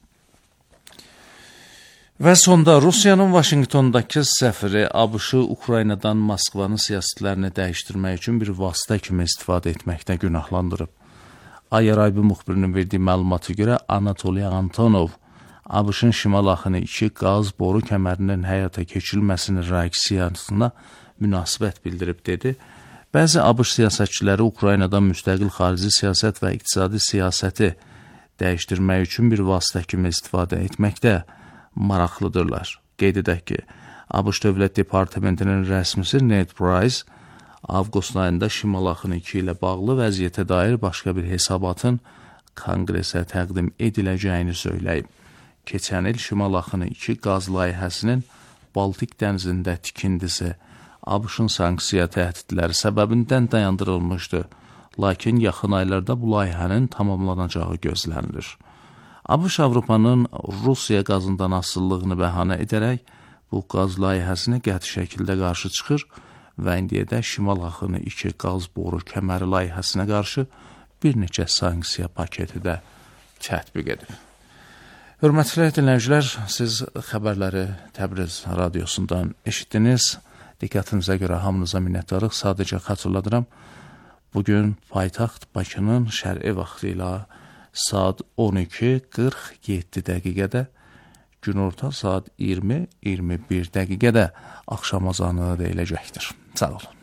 Və sonda Rusiyanın Vaşinqtondakı səfiri ABŞ-ı Ukraynadan Moskvanın siyasətlərini dəyişdirmək üçün bir vasitə kimi istifadə etməkdə günahlandırıb. Ayaraybi müxbirinin verdiyi məlumata görə Anatoliy Antonov ABŞ-ın Şimal Axını iki qaz boru kəmərinin həyata keçirilməsinin reaksiyasına münasibət bildirib dedi. Bəzi ABŞ siyasətçiləri Ukraynadan müstəqil xarici siyasət və iqtisadi siyasəti dəyişdirmək üçün bir vasitə kimi istifadə etməkdə maraqlıdırlar. Qeyd edək ki, ABŞ Dövlət Departamentinin rəsmisi Ned Price avqust ayında Şimal Axını iki ilə bağlı vəziyyətə dair başqa bir hesabatın Konqresə təqdim ediləcəyini söyləyib. Keçən il Şimal Axını iki qaz layihəsinin Baltik dənizində tikintisi ABŞ-ın sanksiya təhdidləri səbəbindən dayandırılmışdı, lakin yaxın aylarda bu layihənin tamamlanacağı gözlənilir. ABŞ Avropanın Rusiya qazından asıllığını bəhanə edərək bu qaz layihəsinə qəti şəkildə qarşı çıxır və indiyədə Şimal Axını iki qaz boru kəməri layihəsinə qarşı bir neçə sanksiya paketi də tətbiq edir. Hörmətli dinləyicilər, siz xəbərləri Təbriz radiosundan eşitdiniz. Diqqətinizə görə hamınıza minnətdarıq. Sadəcə xatırladıram, bugün paytaxt Bakının şərqi vaxtı ilə saat on iki qırx yeddi dəqiqədə, günorta saat iyirmi iyirmi bir dəqiqədə axşam azanı deyiləcəkdir. Sağ olun.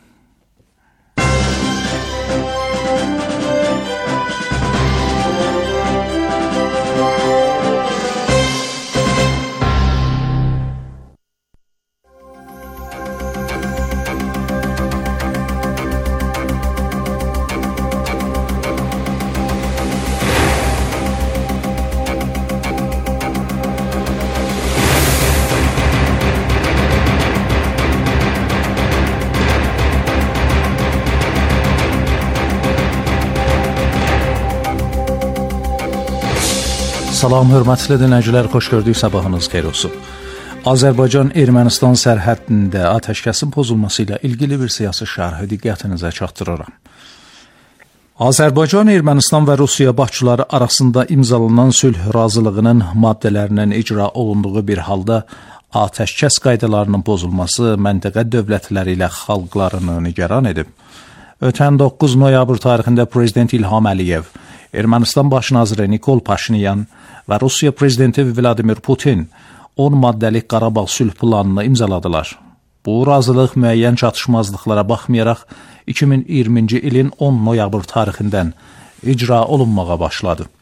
Salam, hörmətli dinləyicilər, xoş gördük, sabahınız xeyir olsun. Azərbaycan-Ermənistan sərhədində atəşkəsin pozulması ilə ilgili bir siyasi şərhi diqqətinizə çatdırıram. Azərbaycan-Ermənistan və Rusiya başçıları arasında imzalanan sülh razılığının maddələrinin icra olunduğu bir halda atəşkəs qaydalarının pozulması məntəqə dövlətləri ilə xalqlarını nigaran edib. Ötən doqquz noyabr tarixində Prezident İlham Əliyev, Ermənistan baş naziri Nikol Paşinyan və Rusiya prezidenti Vladimir Putin on maddəlik Qarabağ sülh planını imzaladılar. Bu razılıq müəyyən çatışmazlıqlara baxmayaraq iki min iyirminci ilin on noyabr tarixindən icra olunmağa başladı.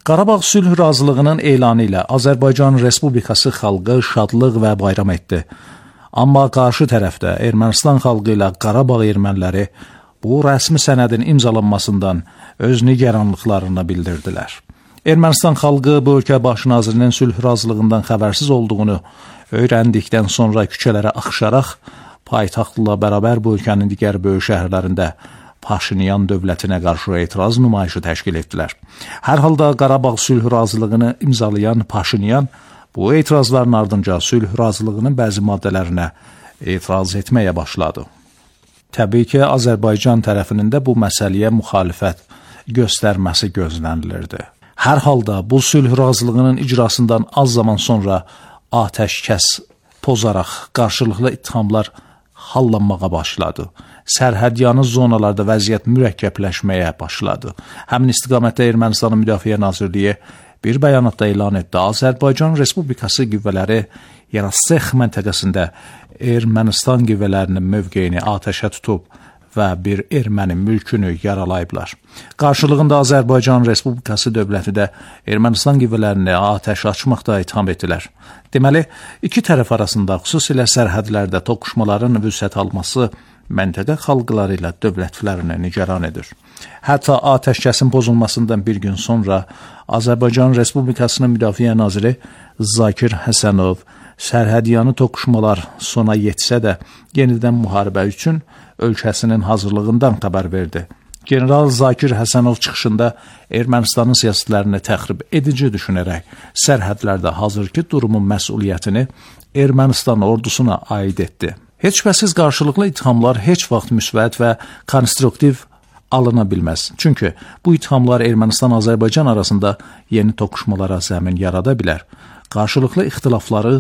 Qarabağ sülh razılığının elanı ilə Azərbaycan Respublikası xalqı şadlıq və bayram etdi. Amma qarşı tərəfdə Ermənistan xalqı ilə Qarabağ erməniləri bu rəsmi sənədin imzalanmasından öz nigaranlıqlarını bildirdilər. Ermənistan xalqı bu ölkə baş nazirinin sülh razılığından xəbərsiz olduğunu öyrəndikdən sonra küçələrə axışaraq paytaxtla bərabər bu ölkənin digər böyük şəhərlərində Paşinyan dövlətinə qarşı etiraz nümayişi təşkil etdilər. Hər halda Qarabağ sülh razılığını imzalayan Paşinyan bu etirazların ardınca sülh razılığının bəzi maddələrinə etiraz etməyə başladı. Təbii ki, Azərbaycan tərəfinin də bu məsələyə müxalifət göstərməsi gözlənilirdi. Hər halda bu sülh razılığının icrasından az zaman sonra atəşkəs pozaraq qarşılıqlı ittihamlar hallanmağa başladı. Sərhədyanı zonalarda vəziyyət mürəkkəbləşməyə başladı. Həmin istiqamətdə Ermənistanın Müdafiə Nazirliyi bir bəyanatda elan etdi. Azərbaycan Respublikası qüvvələri Yarasəx məntəqəsində Ermənistan qüvvələrinin mövqeyini atəşə tutub və bir erməni mülkünü yaralayıblar. Qarşılığında Azərbaycan Respublikası dövləti də Ermənistan qüvvələrini atəş açmaqda itham etdilər. Deməli, iki tərəf arasında xüsusilə sərhədlərdə toqquşmaların vüsət alması məntəqə xalqları ilə dövlətlərini nigaran edir. Hətta atəşkəsin pozulmasından bir gün sonra Azərbaycan Respublikasının Müdafiə Naziri Zakir Həsənov sərhədyanı toqquşmalar sona yetsə də yenidən müharibə üçün ölkəsinin hazırlığından xəbər verdi. General Zakir Həsənov çıxışında Ermənistanın siyasətlərini təxrib edici düşünərək sərhədlərdə hazırki durumun məsuliyyətini Ermənistan ordusuna aid etdi. Heç şübhəsiz qarşılıqlı ittihamlar heç vaxt müsbət və konstruktiv alına bilməz. Çünki bu ittihamlar Ermənistan-Azərbaycan arasında yeni toqquşmalara zəmin yarada bilər. Qarşılıqlı ixtilafları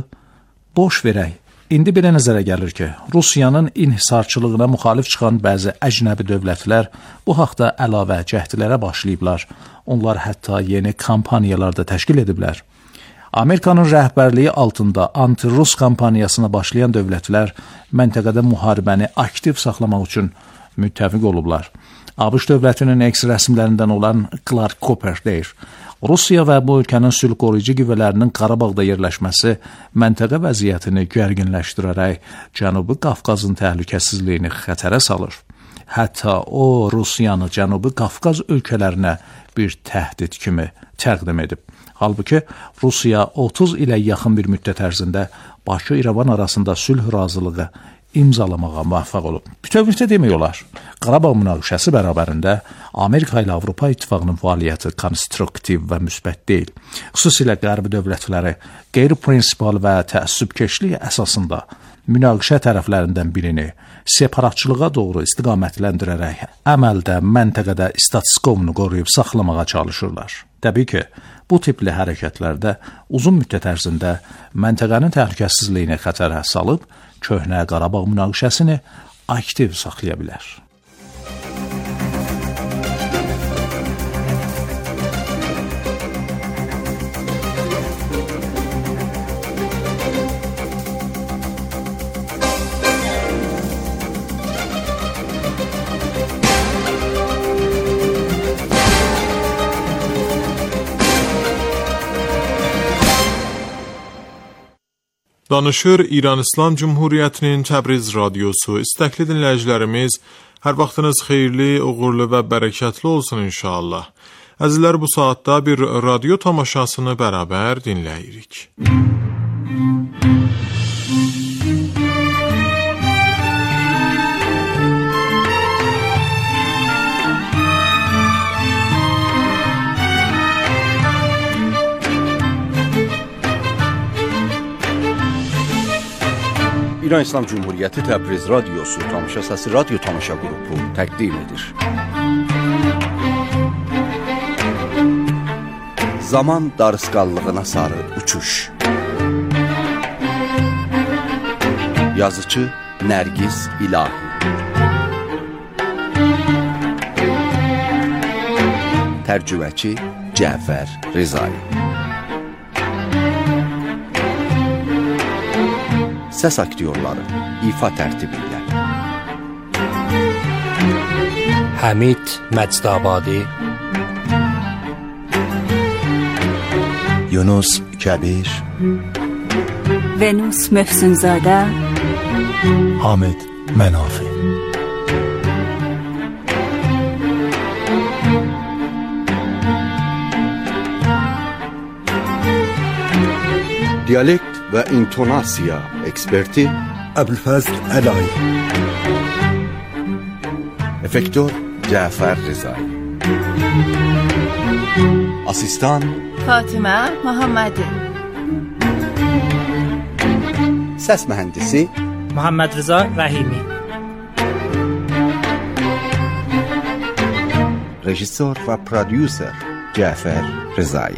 boş verək. İndi belə nəzərə gəlir ki, Rusiyanın inhisarçılığına müxalif çıxan bəzi əcnəbi dövlətlər bu haqda əlavə cəhdlərə başlayıblar. Onlar hətta yeni kampaniyalar da təşkil ediblər. Amerikanın rəhbərliyi altında anti-Rus kampaniyasına başlayan dövlətlər məntəqədə müharibəni aktiv saxlamaq üçün müttəfiq olublar. ABŞ dövlətinin eks rəsmlərindən olan Clark Cooper deyir, Rusiya və bu ölkənin sülh qoruyucu qüvvələrinin Qarabağda yerləşməsi məntəqə vəziyyətini gərginləşdirərək Cənubi Qafqazın təhlükəsizliyini xətərə salır. Hətta o, Rusiyanı Cənubi Qafqaz ölkələrinə bir təhdid kimi təqdim edib. Halbuki Rusiya otuz ilə yaxın bir müddət ərzində Bakı-İrəvan arasında sülh razılığı imzalamağa müvəffəq olub. Bütövlükdə demək olar, Qarabağ münaqişəsi bərabərində Amerika ilə Avropa İttifaqının fəaliyyəti konstruktiv və müsbət deyil. Xüsusilə qərbi dövlətləri qeyri-prinsipal və təəssübkeşlik əsasında münaqişə tərəflərindən birini separatçılığa doğru istiqamətləndirərək əməldə məntəqədə status quo-nu qoruyub saxlamağa çalışırlar. Təbii ki, bu tipli hərəkətlərdə uzun müddət ərzində məntəqənin təhlükəsizliyini xətərə salıb, köhnə Qarabağ münaqişəsini aktiv saxlaya bilər. Danışır İran İslam Cumhuriyyətinin Təbriz radiosu. İstəkli dinləyicilərimiz, hər vaxtınız xeyirli, uğurlu və bərəkətli olsun inşallah. Əzizlər, bu saatda bir radio tamaşasını bərabər dinləyirik. İran İslam Cumhuriyyəti Təbriz radiosu tamaşa səsi radyo tamaşa qrupu təqdim edir. Zaman darısqallığına sarı uçuş. Yazıcı Nərgiz İlahi. Tərcüməçi Cəfər Rizai. Səs aktyorları ifa tərtibində Həmid Məcdabadi, Yunus Kəbir, Venus Məhsunzadə, Hamid Mənafi. Diyalekt və intonasiya eksperti Əbülfəzl Əlayi. Efektör Cəfər Rızay. Asistan Fatimə Muhammadi. Səs mühəndisi Muhammed Rıza Rəhimi. Rejissor və prodüser Cəfər Rızay.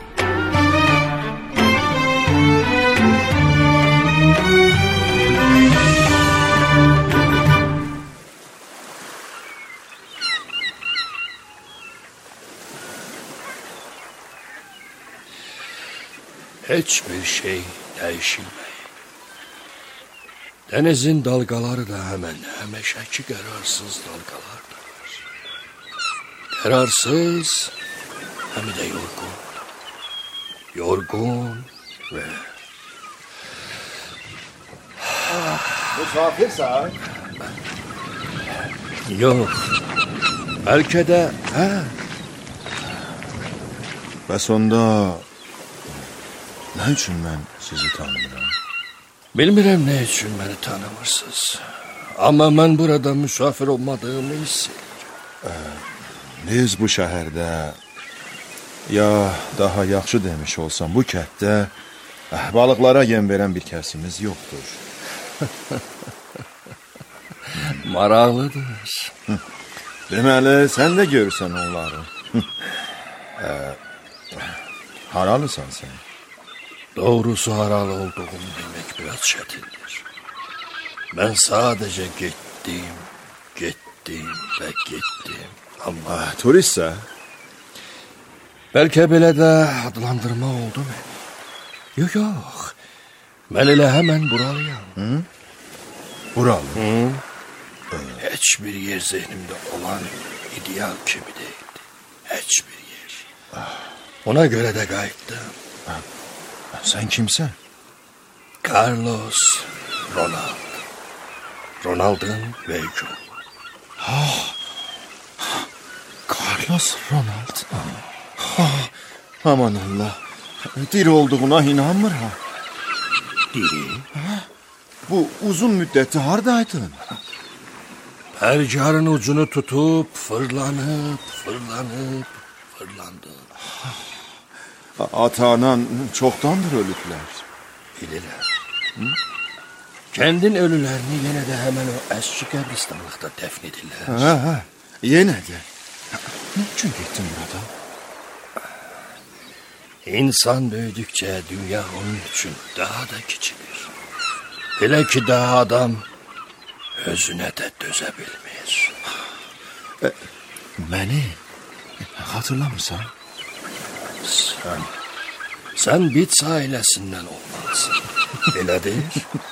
Hiçbir şey değişilmeyip. Denizin dalgaları da hemen həmişəki qararsız dalgalardır. Qararsız, hem de yorgun. Yorgun ve... Misafirsən? Yok. Belki de... Hə? Bəs onda... Nə üçün mən sizi tanımıram? Bilmirəm nə üçün məni tanımırsınız. Amma mən burada müsafir olmadığımı hiss edirəm. Biz bu şəhərdə, ya daha yaxşı demiş olsam bu kətdə balıqlara yem verən bir kəsimiz yoxdur. Maraqlıdır. Deməli, sən də görürsən onları. Haralısan sən? Doğrusu haralı olduğumu bilmek biraz çetindir. Ben sadece gittim, gittim ve gittim. Ama turistsə? Belki belə də adlandırma oldu məni. Yok yok. Ben elə hemen buralıyam. Hı? Buralı? Hı? Hiçbir yer zihnimde olan ideal kimi değildi. Hiçbir yer. Ona göre de qayıtdım. Sen kimsen? Carlos Ronald. Ronald'ın Veyco. Ha, Carlos Ronald. Ha, aman Allah. Diri olduğuna inanmır ha. Diri? Ha? Bu uzun müddeti hardaydın? Percarın ucunu tutup fırlanıp fırlanıp fırlandım. Ata-anan çoxdandır ölüblər. Bilirəm. Hı? Kendin ölülerini yine de hemen o eski qəbristanlıqda dəfn edirlər. Ha, ha, yenə də. Ne üçün getdin burada? İnsan büyüdükçe dünya onun için daha da küçülür. Hele ki daha adam özüne de dözebilmir. E, beni hatırlamırsan? Sen, sen Bits ailesinden olmalısın. Öyle değil.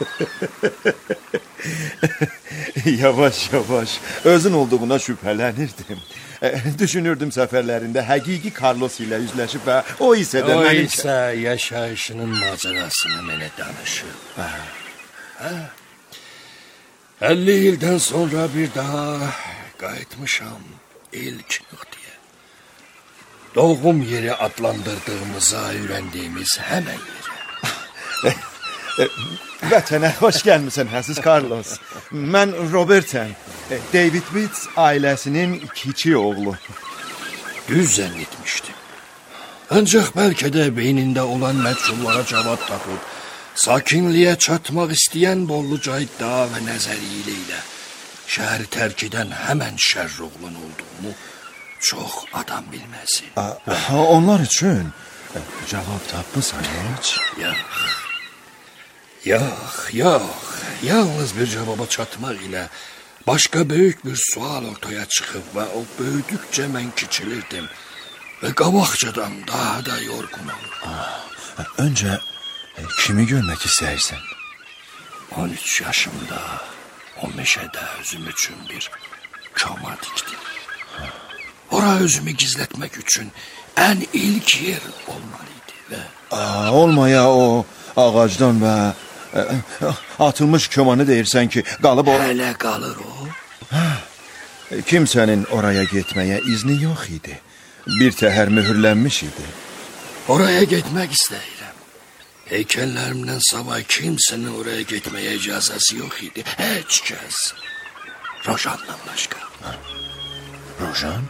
Yavaş yavaş. Özün olduğuna şüphelenirdim. E, düşünürdüm səfərlərində həqiqi Carlos ilə üzləşib və o isə də o mənim... isə yaşayışının macerasını mənə danışır. Ha. Ha. elli ildən sonra bir daha qayıtmışam ilk nöqtəyə. Doğum yeri adlandırdığımıza öyrəndiyimiz həmən yerə. Vətənə xoş gəlmisən, Həsiz Carlos. Mən Robertəm. David Bits ailəsinin kiçik oğlu. Düz zənn etmişdim. Ancaq bəlkə də beynində olan məchullara cavab tapıb, sakinliyə çatmaq istəyən bolluca iddia və nəzəriyyə ilə şəhəri tərk edən həmən şərr oğlan olduğumu çox adam bilməsi. Onlar üçün cavab tapmısan heç? Yox. Yox, yox. Yalnız bir cevaba çatmaq ilə başqa böyük bir sual ortaya çıxıb və o böyüdükcə mən kiçilirdim və qabaqcadan daha da yorgun olur. Öncə kimi görmək istəyirsən? on üç yaşımda o meşədə özüm üçün bir koma dikdim. Ora özümü gizlətmək üçün ən ilk yer olmalıydı Aa, olmaya o ağacdan və ə, atılmış kömanı deyirsən ki, qalıb o... Hələ qalır o. Kimsənin oraya getməyə izni yox idi. Bir təhər mühürlənmiş idi. Oraya getmək istəyirəm. Heykəllərimdən savay kimsənin oraya getməyə icazəsi yox idi. Heç kəs. Rojandan başqa. Rojan?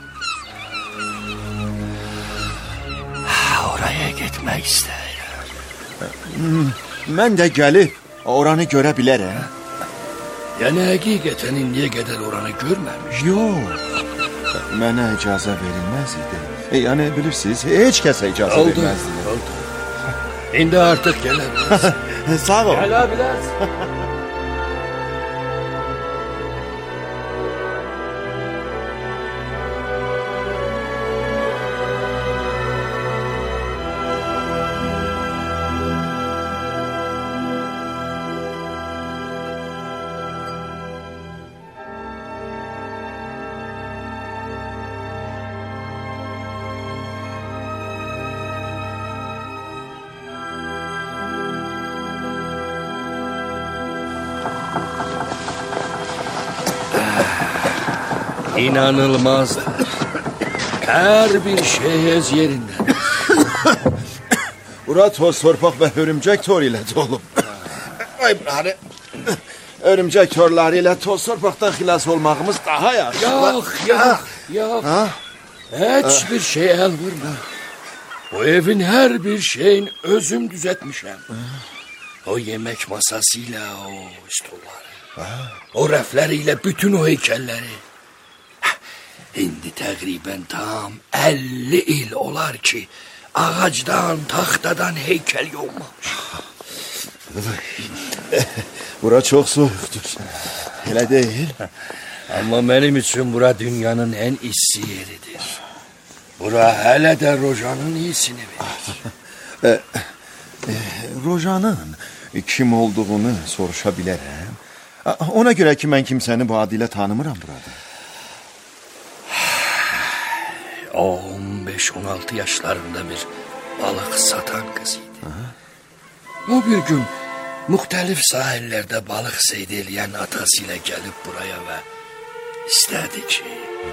Oraya getmək istəyirəm. Mən də gəlib oranı görə bilərəm. Yəni həqiqətən indiyə qədər oranı görməmiş. Yox. Mənə icazə verilməz idi. E, yəni bilirsiniz, heç kəsə icazə oldu, verməzdi. Oldu. İndi artıq gələ bilərsən. Sağ ol. Gələ bilərsən. İnanılmazdır. Hər bir şey öz yerində. Bura toz torpaq və hörümcək tor ilə dolub. Ay hani örümcək torları ilə toz torpaqdan xilas olmağımız daha yaxşı. Yox, yox, yox. Ha? Heç bir şey əl vurma. O evin hər bir şeyin özüm düzətmişəm. O yemək masası ilə o stolları. O rəfləri ilə bütün o heykəlləri. İndi təqribən tam əlli il olar ki, ağacdan, taxtadan heykəl yoxmamış. Bura çox soyuqdur. Elə deyil. Amma mənim üçün bura dünyanın ən isti yeridir. Bura hələ də Rojanın iyisini verir. e, e, Rojanın kim olduğunu soruşa bilərəm. Ona görə ki, mən kimsəni bu adı ilə tanımıram burada. on beş on altı yaşlarında bir balıq satan qız idi. O bir gün müxtəlif sahillərdə balıq seyd eləyən atası ilə gəlib buraya və istədi ki...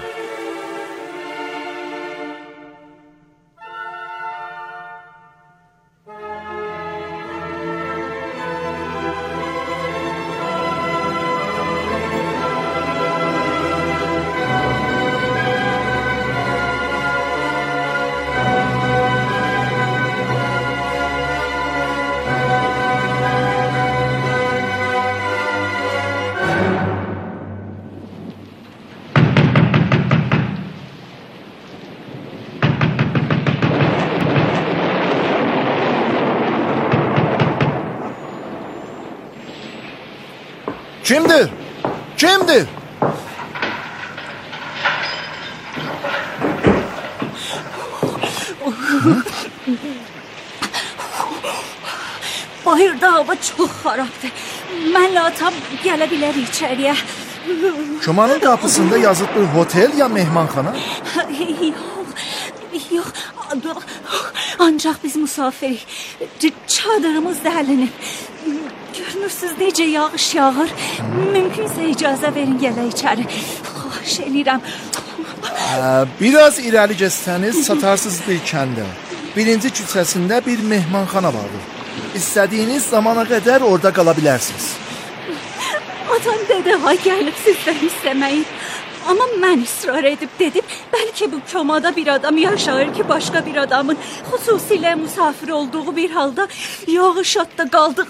Kimdir? Kimdir? Bayırda hava çox xarabdır. Mənlə atam gələ bilər içəriyə. Kömanın qapısında yazıb bir hotel ya mehmanxana? Yox, yox. Ancaq biz müsafirik. Çadırımız dəlinib. Görmürsünüz necə yağış yağır. Mümkünsə icazə verin gələ içəri. Xahiş edirəm. Biraz irəli gəzsəniz satarsız bir kəndə. Birinci küçəsində bir mehmanxana vardır. İstədiyiniz zamana qədər orada qala bilərsiniz. Atam dədə ha gəlib sizdən istəməyin. Amma mən israr edib dedim, bəlkə bu komada bir adam yaşayır ki, başqa bir adamın xüsusilə musafir olduğu bir halda yağış atda qaldığı